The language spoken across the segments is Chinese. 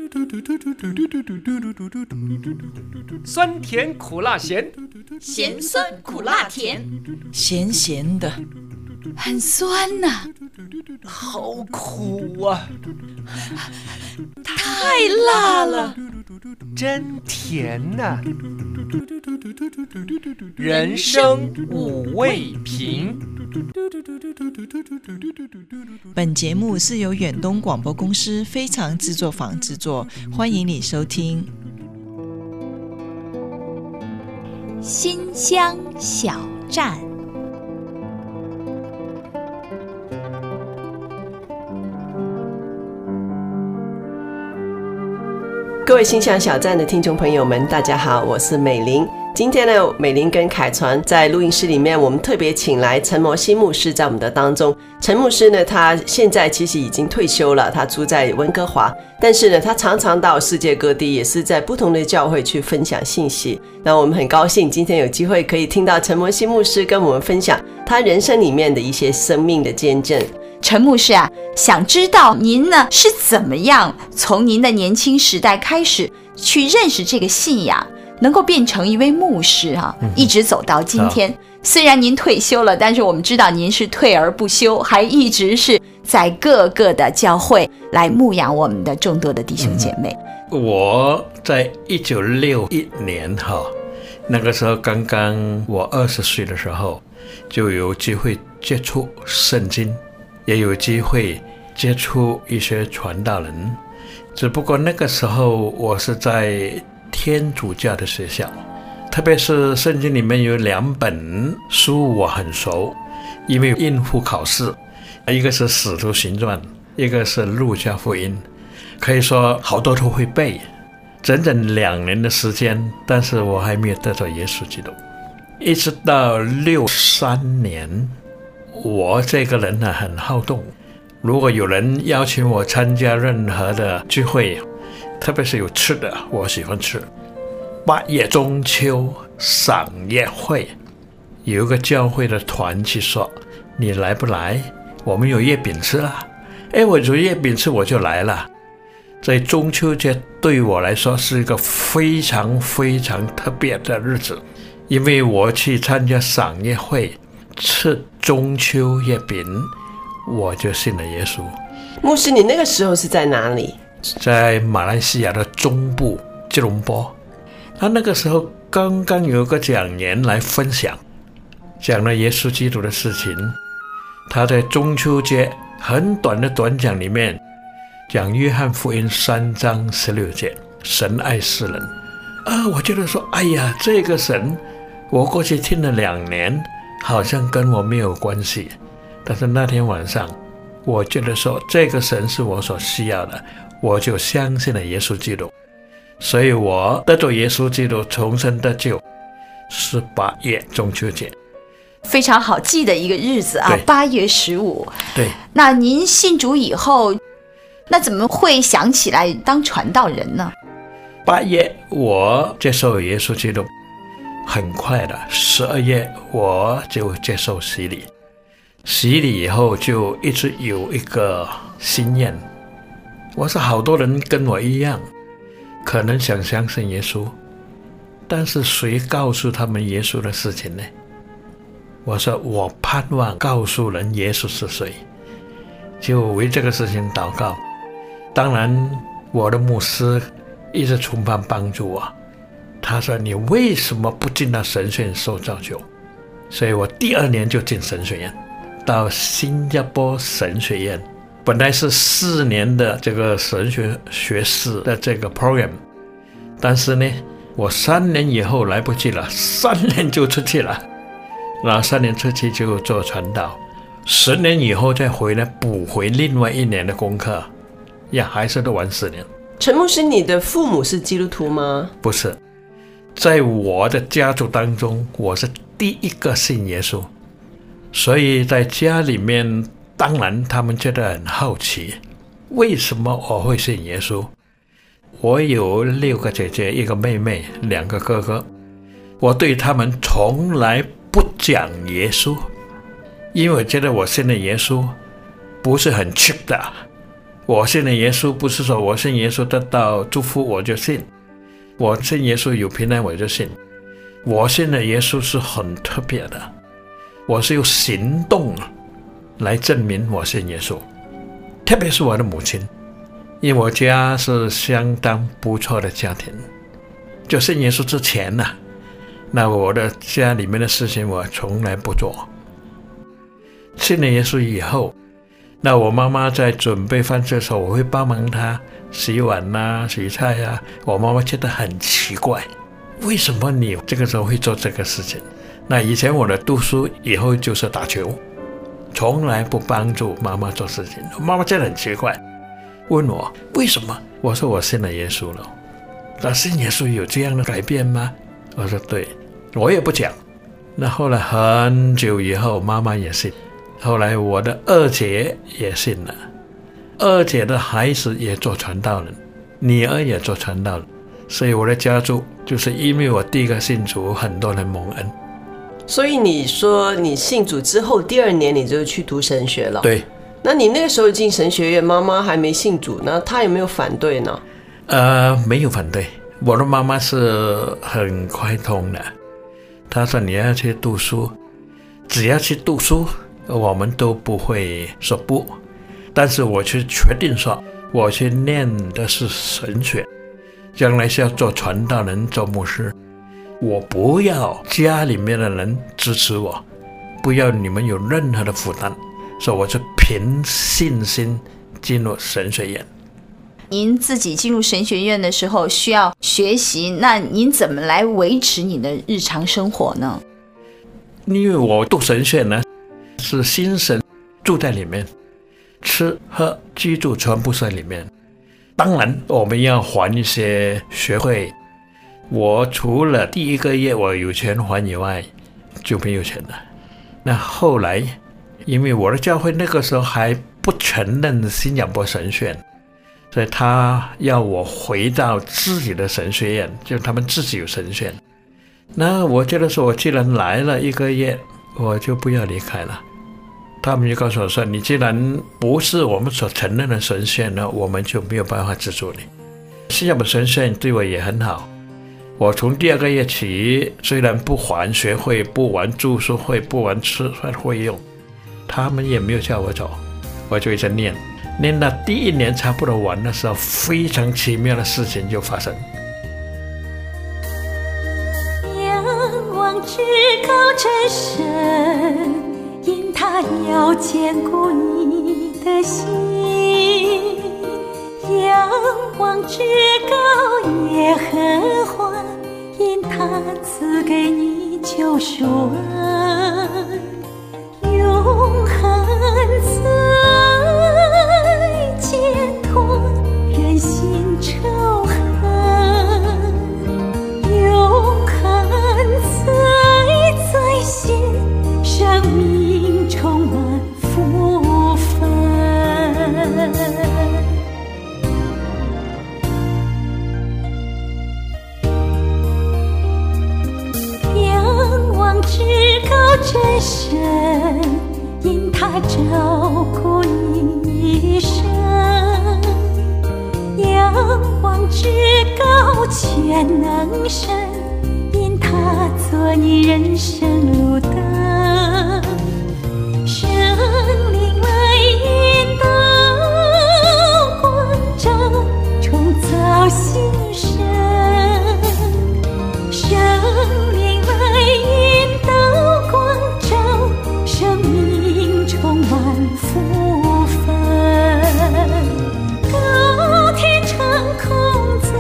酸甜苦辣咸， 咸酸苦辣甜， 咸咸的， 很酸呐， 好苦啊， 太辣了， 真甜呐，人生五味瓶。 本节目是由远东广播公司非常制作坊制作，欢迎你收听。 新乡小站， 各位新乡小站的听众朋友们，大家好，我是美玲。今天呢，美玲跟凯传在录音室里面，我们特别请来陈摩西牧师在我们的当中。陈牧师呢，他现在其实已经退休了，他住在温哥华，但是呢，他常常到世界各地，也是在不同的教会去分享信息。那我们很高兴今天有机会可以听到陈摩西牧师跟我们分享他人生里面的一些生命的见证。 陈牧师啊，想知道您呢是怎么样从您的年轻时代开始去认识这个信仰，能够变成一位牧师啊，一直走到今天。虽然您退休了，但是我们知道您是退而不休，还一直是在各个的教会来牧养我们的众多的弟兄姐妹。 我在1961年那个时候刚刚我20岁的时候，就有机会接触圣经，也有机会接触一些传道人。只不过那个时候我是在天主教的学校，特别是圣经里面有2本书我很熟，因为应付考试，一个是使徒行传，一个是路加福音，可以说好多都会背，整整2年的时间，但是我还没有得到耶稣基督。一直到63年，我这个人呢很好动，如果有人邀请我参加任何的聚会，特别是有吃的，我喜欢吃。8月中秋赏月会，有一个教会的团去说你来不来，我们有月饼吃了。我有月饼吃我就来了。在中秋节对我来说是一个非常非常特别的日子，因为我去参加赏月会，吃中秋月饼，我就信了耶稣。 牧师，你那个时候是在哪里？ 在马来西亚的中部吉隆坡。他那个时候刚刚有个讲员来分享，讲了耶稣基督的事情。他在中秋节很短的短讲里面讲约翰福音3章16节，神爱世人。我觉得说，哎呀，这个神我过去听了2年，好像跟我没有关系。但是那天晚上我觉得说，这个神是我所需要的，我就相信了耶稣基督。所以我得到耶稣基督重生得救是8月中秋节， 非常好记的一个日子啊，8月15。 对。 那您信主以后，那怎么会想起来当传道人呢 ？8月我接受耶稣基督，很快的12月我就接受洗礼。洗礼以后就一直有一个心愿，我说好多人跟我一样，可能想相信耶稣，但是谁告诉他们耶稣的事情呢？我说我盼望告诉人耶稣是谁，就为这个事情祷告。当然我的牧师一直充分帮助我，他说你为什么不进到神学院受造就？所以我第2年就进神学院，到新加坡神学院。本来是4年的这个神学学士的这个 program， 但是呢我3年以后来不及了，3年就出去了，然后3年出去就做传道，10年以后再回来补回另外1年的功课，还是都玩4年。 陈牧师，你的父母是基督徒吗？ 不是，在我的家族当中我是第一个信耶稣，所以在家里面当然他们觉得很好奇，为什么我会信耶稣。我有6个姐姐1个妹妹2个哥哥，我对他们从来不讲耶稣，因为我觉得我信的耶稣不是很 cheap 的， 我信了耶稣，不是说我信耶稣得到祝福我就信，我信耶稣有平安我就信。我信的耶稣是很特别的，我是用行动来证明我信耶稣。特别是我的母亲，因为我家是相当不错的家庭，就信耶稣之前那我的家里面的事情我从来不做。信了耶稣以后，那我妈妈在准备饭的时候，我会帮忙她洗碗洗菜我妈妈觉得很奇怪，为什么你这个时候会做这个事情？那以前我的读书以后就是打球，从来不帮助妈妈做事情。妈妈真的很奇怪，问我为什么？我说我信了耶稣了。那信耶稣有这样的改变吗？我说对，我也不讲。那后来很久以后，妈妈也信，后来我的二姐也信了，二姐的孩子也做传道人，女儿也做传道人，所以我的家族就是因为我第一个信主，很多人蒙恩。 所以你说你信主之后第2年你就去读神学了？ 对。 那你那个时候进神学院，妈妈还没信主，那她有没有反对呢？ 没有反对，我的妈妈是很开通的，她说你要去读书，只要去读书，我们都不会说不。但是我去决定说，我去念的是神学，将来是要做传道人，做牧师。我不要家里面的人支持我，不要你们有任何的负担，所以我就凭信心进入神学院。 您自己进入神学院的时候需要学习，那您怎么来维持你的日常生活呢？ 因为我读神学呢，是新神住在里面，吃喝居住全部在里面。当然我们要还一些学费，我除了第1个月我有钱还以外就没有钱了。那后来因为我的教会那个时候还不承认新加坡神学，所以他要我回到自己的神学院，就他们自己有神学。那我觉得说我既然来了1个月，我就不要离开了。他们就告诉我说，你既然不是我们所承认的神学呢，我们就没有办法资助你。新加坡神学对我也很好，我从第2个月起，虽然不还学费，不还住宿费，不还吃饭费用，他们也没有叫我走，我就一直念到第1年差不多完的时候，非常奇妙的事情就发生。 仰望至高真神，因他要坚固你的心。仰望至高耶和华，因他赐给你救赎恩。永恒慈爱解脱人心仇恨，永恒慈爱在心，生命充满福分。仰望至高真神，因他照顾你一生。仰望至高全能神，因他做你人生路灯。圣灵来引导光照，创造新生。圣灵来引导光照，生命充满福分。高天长空走，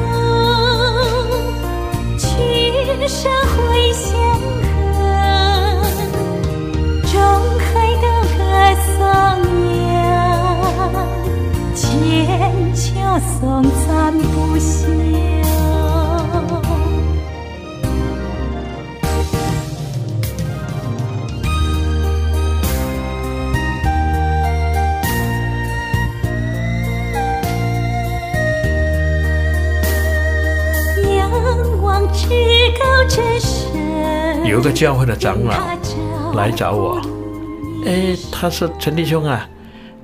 群山会相和，中海的歌颂扬，千秋颂赞不休。 有个教会的长老来找我，他说陈弟兄啊，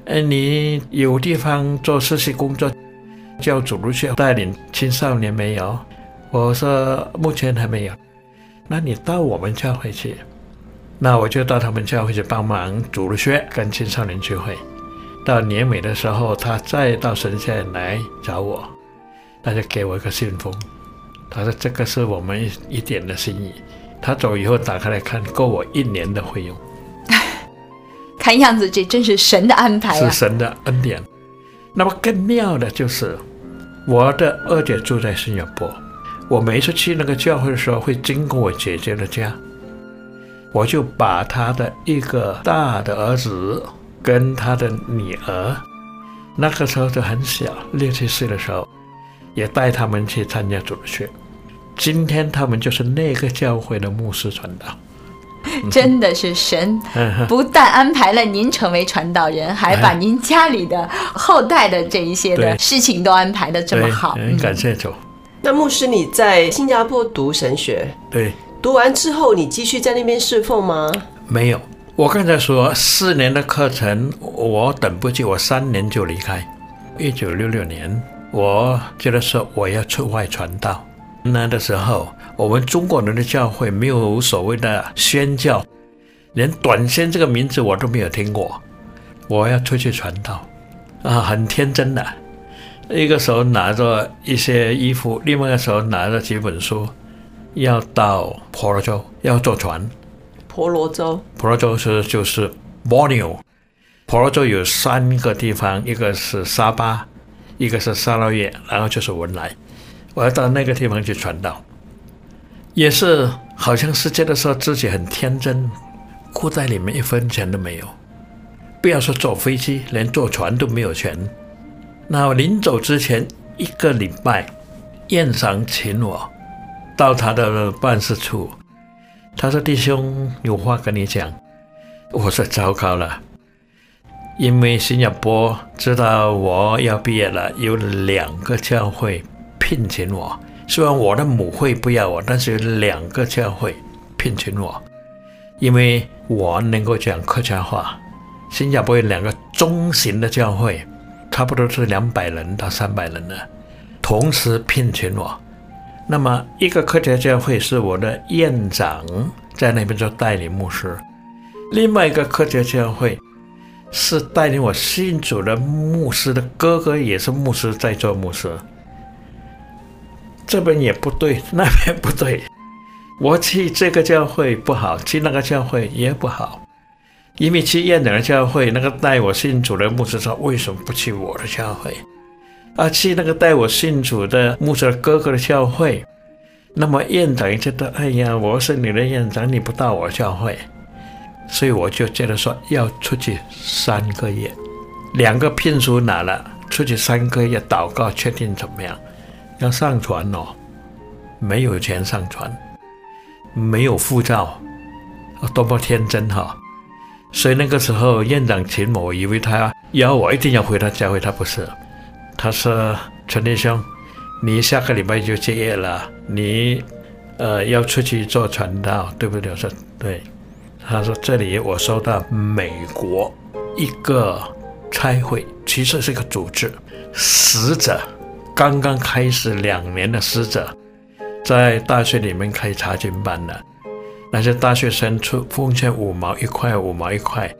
你有地方做实习工作，教主日学带领青少年没有？我说目前还没有。那你到我们教会去。那我就到他们教会去帮忙主日学跟青少年聚会。到年尾的时候，他再到神县来找我，他就给我一个信封，他说这个是我们一点的心意。他走以后打开来看，够我1年的费用。 看样子这真是神的安排啊！ 是神的恩典。那么更妙的就是，我的二姐住在新加坡，我每一次去那个教会的时候，会经过我姐姐的家，我就把她的一个大的儿子跟她的女儿，那个时候就很小，6、7岁的时候，也带他们去参加主日学。今天他们就是那个教会的牧师传道。 真的是神不但安排了您成为传道人，还把您家里的后代的这一些的事情都安排得这么好。 感谢主。 那牧师，你在新加坡读神学， 对， 读完之后你继续在那边侍奉吗？ 没有，我刚才说4年的课程，我等不及，我3年就离开。1966年，我觉得说我要出外传道。那的时候，我们中国人的教会没有所谓的宣教，连短宣这个名字我都没有听过。我要出去传道很天真的。一个手拿着一些衣服，另外一个手拿着几本书，要到婆罗洲，要坐船。 婆罗洲就是 Borneo。 婆罗洲有3个地方，一个是沙巴，一个是沙捞越，然后就是文莱。我要到那个地方去传道，也是好像是觉得说自己很天真，裤袋里面1分钱都没有，不要说坐飞机，连坐船都没有钱。那我临走之前1个礼拜，院长请我到他的办事处，他说弟兄有话跟你讲。我说糟糕了，因为新加坡知道我要毕业了，有2个教会聘请我，虽然我的母会不要我，但是有2个教会聘请我，因为我能够讲客家话。新加坡有2个中型的教会，差不多是200人到300人的，同时聘请我。那么一个客家教会是我的院长在那边做代理牧师，另外一个客家教会是带领我信主的牧师的哥哥也是牧师在做牧师。这边也不对，那边不对，我去这个教会不好，去那个教会也不好。因为去院长的教会，那个带我信主的牧师说为什么不去我的教会去那个带我信主的牧师的哥哥的教会，那么院长觉得哎呀，我是你的院长，你不到我教会，所以我就觉得说要出去3个月，2个聘书拿了，出去3个月祷告确定怎么样，要上传没有钱上传，没有护照，多么天真所以那个时候院长请我，以为他要我一定要回他教会，他不是，他说陈弟兄，你下个礼拜就结业了，你要出去做传道，对不对？我说对。他说这里我收到美国一个差会，其实是一个组织，使者刚刚开始2年的使者，在大学里面开查经班的，那些大学生出奉献5毛1块5毛1块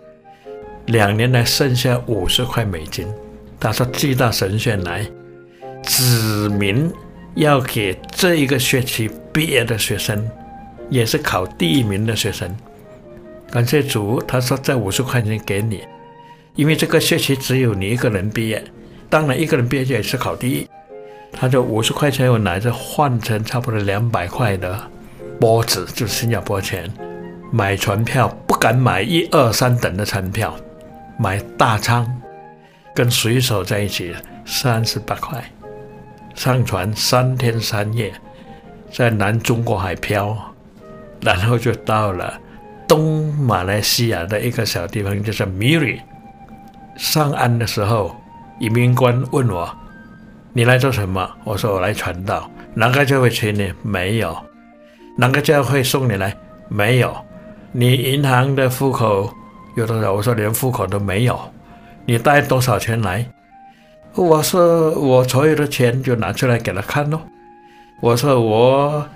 ，2年来剩下50块美金。他说寄到神学来，指明要给这一个学期毕业的学生，也是考第1名的学生。感谢主，他说这50块钱给你，因为这个学期只有你1个人毕业，当然1个人毕业也是考第1。他就50块钱我拿着换成差不多200块的波子，就是新加坡钱，买船票，不敢买1、2、3等的船票，买大舱，跟水手在一起38块，上船3天3夜，在南中国海漂，然后就到了东马来西亚的一个小地方，就是米里。上岸的时候，移民官问我你来做什么？我说我来传道。哪个教会请你？没有。哪个教会送你来？没有。你银行的户口有多少？我说连户口都没有。 你带多少钱来？我说我所有的钱就拿出来给他看咯。我说我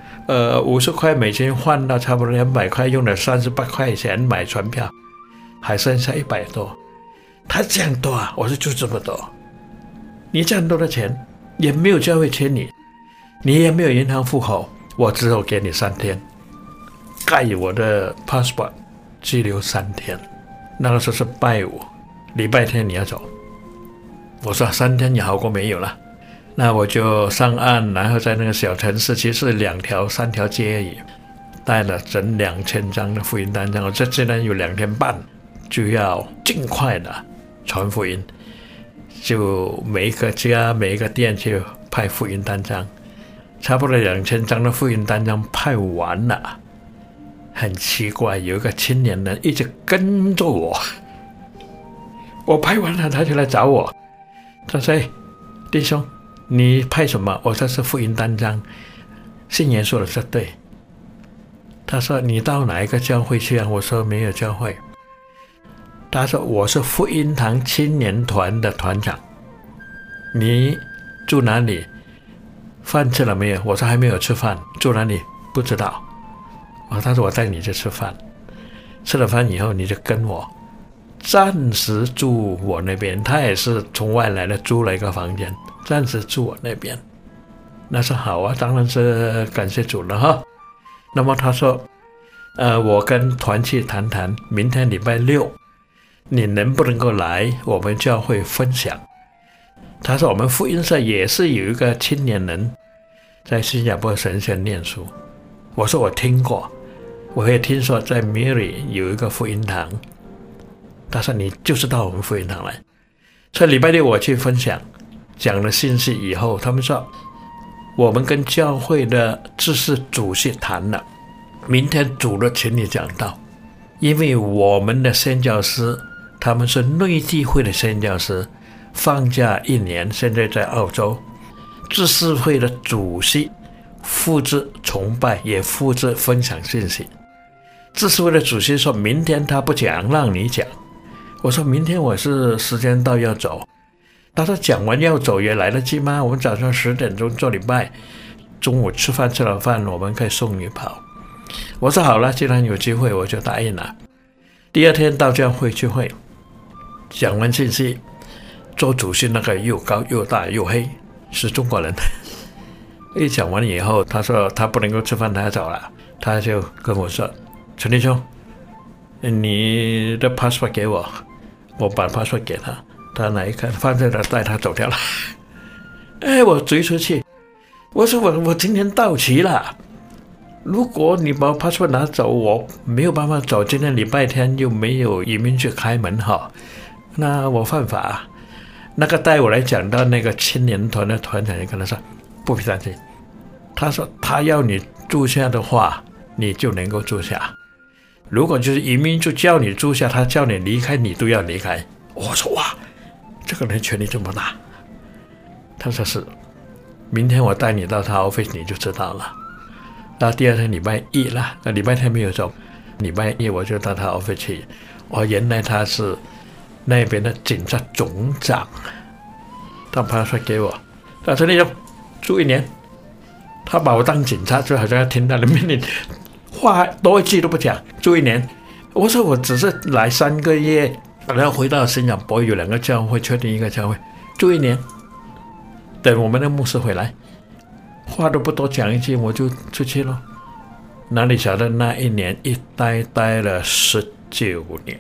50块美金换到差不多200块，用了38块钱买船票，还剩下100多。他这样多啊？我说就这么多。你这样多的钱也没有教会欠你，你也没有银行户口，我只有给你3天，盖我的 passport 拘留3天。那个时候是拜五，礼拜天你要走。我说3天也好过没有了。那我就上岸，然后在那个小城市，其实3条街而已，带了整2000张的福音单张。我这竟然有2天半，就要尽快的传福音，就每一个家每一个店就派福音单张，差不多2000张的福音单张派完了。很奇怪，有一个青年人一直跟着我，我派完了他就来找我，他说：“弟兄，你派什么？”我说是福音单张。信耶稣的说对。他说：“你到哪一个教会去啊？”我说没有教会。他说：“我是福音堂青年团的团长。你住哪里？饭吃了没有？”我说还没有吃饭。住哪里？不知道。他说我带你去吃饭，吃了饭以后你就跟我暂时住我那边。他也是从外来的，租了一个房间，暂时住我那边。那说好啊，当然是感谢主了哈。那么他说我跟团契谈谈，明天礼拜6你能不能够来我们教会分享。他说我们福音社也是有一个青年人在新加坡神学念书。我说我听过，我也听说在 Miri 有一个福音堂。他说你就是到我们福音堂来。所以礼拜6我去分享，讲了信息以后，他们说我们跟教会的知识主席谈了，明天主日请你讲道。因为我们的宣教师他们是内地会的宣教师，放假1年，现在在澳洲。知识会的主席负责崇拜，也负责分享信息。知识会的主席说明天他不讲，让你讲。我说明天我是时间到要走。他说讲完要走也来得及吗？我们早上10点钟做礼拜，中午吃了饭我们可以送你跑。我说好了，既然有机会我就答应了。第2天到教会聚会，讲完信息，做主席那个又高又大又黑，是中国人。一讲完以后，他说他不能够吃饭，他要走了。他就跟我说：“陈弟兄，你的 passport 给我。”我把 passport 给他，他拿一看，放在那，带他走掉了。我追出去，我说我今天到期了，如果你把 passport 拿走，我没有办法走。今天礼拜天又没有移民局开门哈，那我犯法。那个带我来讲到那个青年团的团长就跟他说：“不必担心。”他说他要你住下的话，你就能够住下。如果就是移民就叫你住下，他叫你离开，你都要离开。我说哇，这个人权力这么大。他说是，明天我带你到他 office 你就知道了。到第2天礼拜1了，礼拜天没有走，礼拜1我就到他 office 去。原来他是那边的警察总长。他把他给我，他说你就住1年。他把我当警察，就好像要听他的命令，话多一句都不讲，住1年。我说我只是来3个月，然后回到新加坡有2个教会，确定一个教会，住1年，等我们的牧师回来，话都不多讲一句，我就出去了。哪里晓得那1年一待了19年，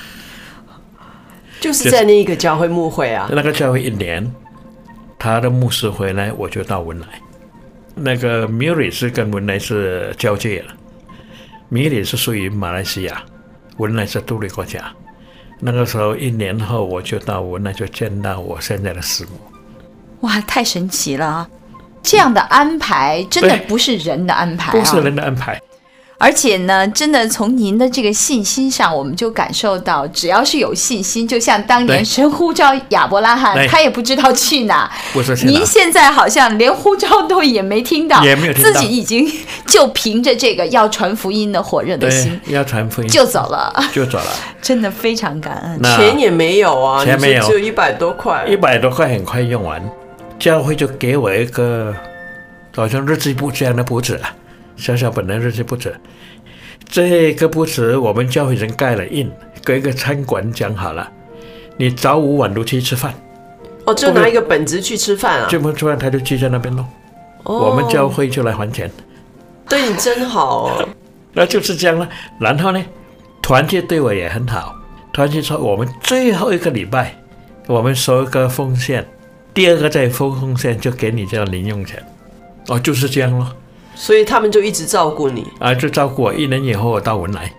就是在那一个教会牧会啊。 那个教会1年，他的牧师回来，我就到文莱。那个米里是跟文莱是交界了，米里是属于马来西亚，文莱是独立国家。那个时候1年后，我就到文莱，就见到我现在的师母。 哇，太神奇了啊！这样的安排真的不是人的安排啊， 不是人的安排。 而且呢，真的从您的这个信心上，我们就感受到，只要是有信心，就像当年神呼召亚伯拉罕，他也不知道去哪。 不是去哪。 您现在好像连呼召都也没听到， 也没有听到， 自己已经就凭着这个要传福音的火热的心， 要传福音就走了，真的非常感恩。 钱也没有啊， 钱没有， 只有100多块 ，100多块很快用完。教会就给我一个好像日记簿这样的簿子啊，小小本的日记簿子。这个簿子我们教会人盖了印，跟一个餐馆讲好了，你早午晚都去吃饭。 哦，就拿一个本子去吃饭啊？ 这么吃饭他就记在那边咯。我们教会就来还钱。 对你真好哦。 那就是这样了。然后呢，团契对我也很好。团契说我们最后一个礼拜，我们收一个奉献，第2个再奉献就给你这样零用钱。哦，就是这样咯。 所以他们就一直照顾你啊，就照顾我。1年以后我到文莱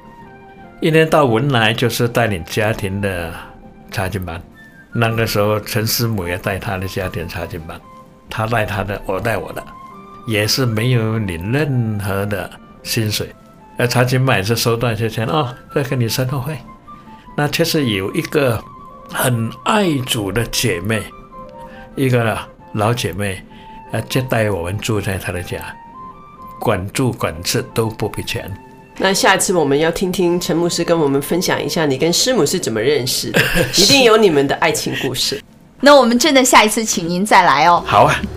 ，1年到文莱就是带领家庭的查经班。那个时候陈师母也带他的家庭查经班，他带他的，我带我的，也是没有领任何的薪水。查经班也是收到一些钱哦，再给你生活费。那确实有一个很爱主的姐妹，一个老姐妹，接待我们住在她的家。管住管吃都不必钱。 那下一次我们要听听陈牧师跟我们分享一下你跟师母是怎么认识的，一定有你们的爱情故事。 那我们真的下一次请您再来哦。 好啊。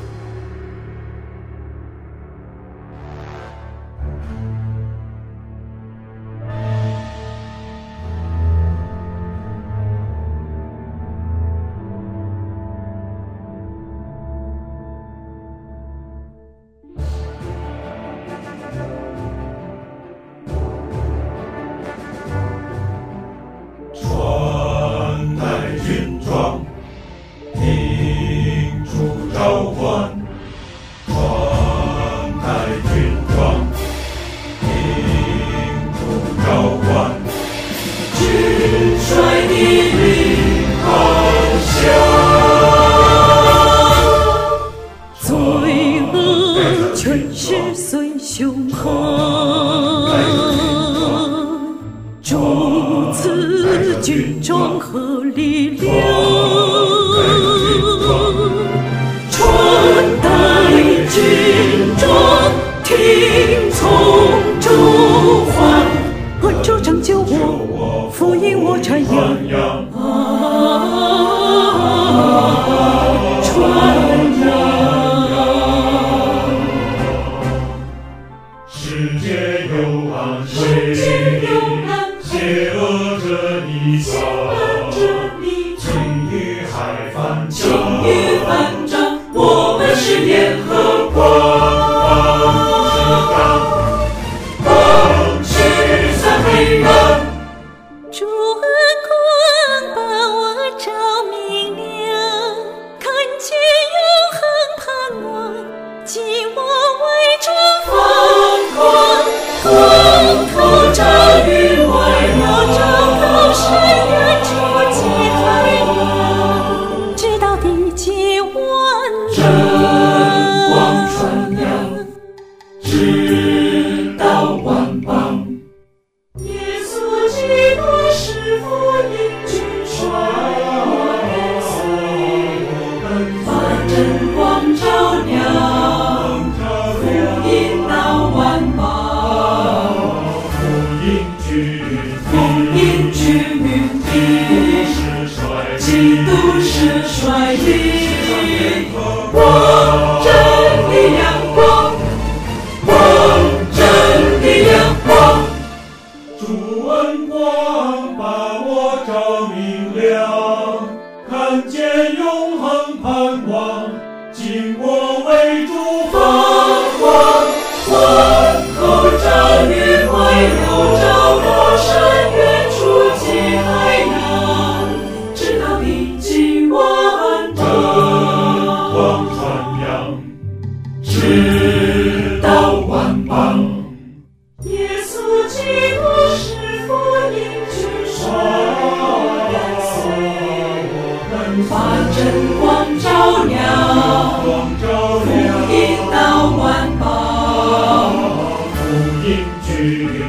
福音居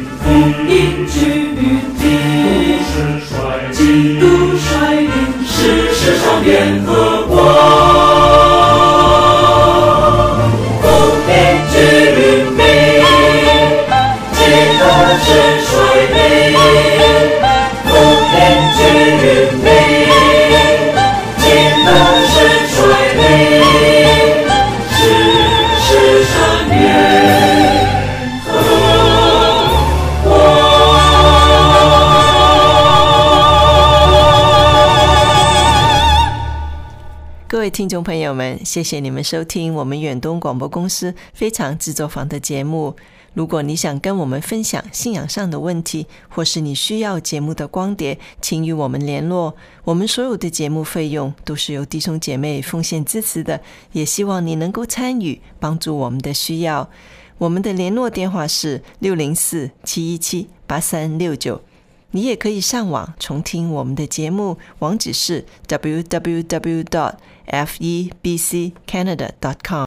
各位听众朋友们，谢谢你们收听我们远东广播公司非常制作坊的节目。如果你想跟我们分享信仰上的问题，或是你需要节目的光碟，请与我们联络。我们所有的节目费用都是由弟兄姐妹奉献支持的，也希望你能够参与，帮助我们的需要。我们的联络电话是604-717-8369。你也可以上网重听我们的节目，网址是 www.febccanada.com。